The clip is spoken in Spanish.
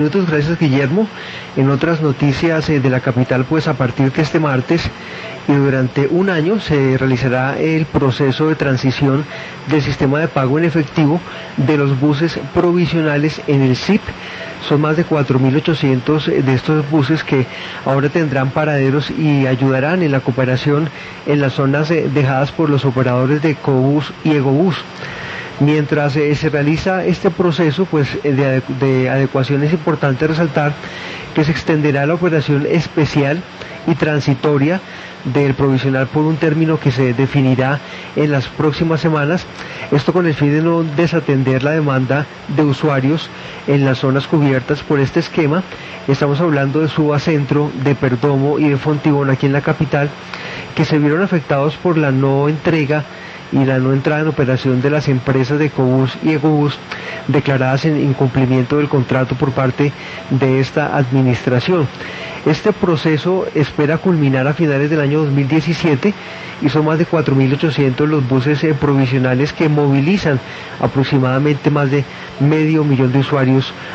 Minutos, gracias Guillermo. En otras noticias de la capital, pues a partir de este martes y durante un año se realizará el proceso de transición del sistema de pago en efectivo de los buses provisionales en el SIP. Son más de 4.800 de estos buses que ahora tendrán paraderos y ayudarán en la cooperación en las zonas dejadas por los operadores de Ecobús y Egobús. Mientras se realiza este proceso de adecuación, es importante resaltar que se extenderá la operación especial y transitoria del provisional por un término que se definirá en las próximas semanas, esto con el fin de no desatender la demanda de usuarios en las zonas cubiertas por este esquema. Estamos hablando de Suba Centro, de Perdomo y de Fontibón aquí en la capital, que se vieron afectados por la no entrega y la no entrada en operación de las empresas de Ecobús y Egobús declaradas en incumplimiento del contrato por parte de esta administración. Este proceso espera culminar a finales del año 2017 y son más de 4.800 los buses provisionales que movilizan aproximadamente más de 500.000 de usuarios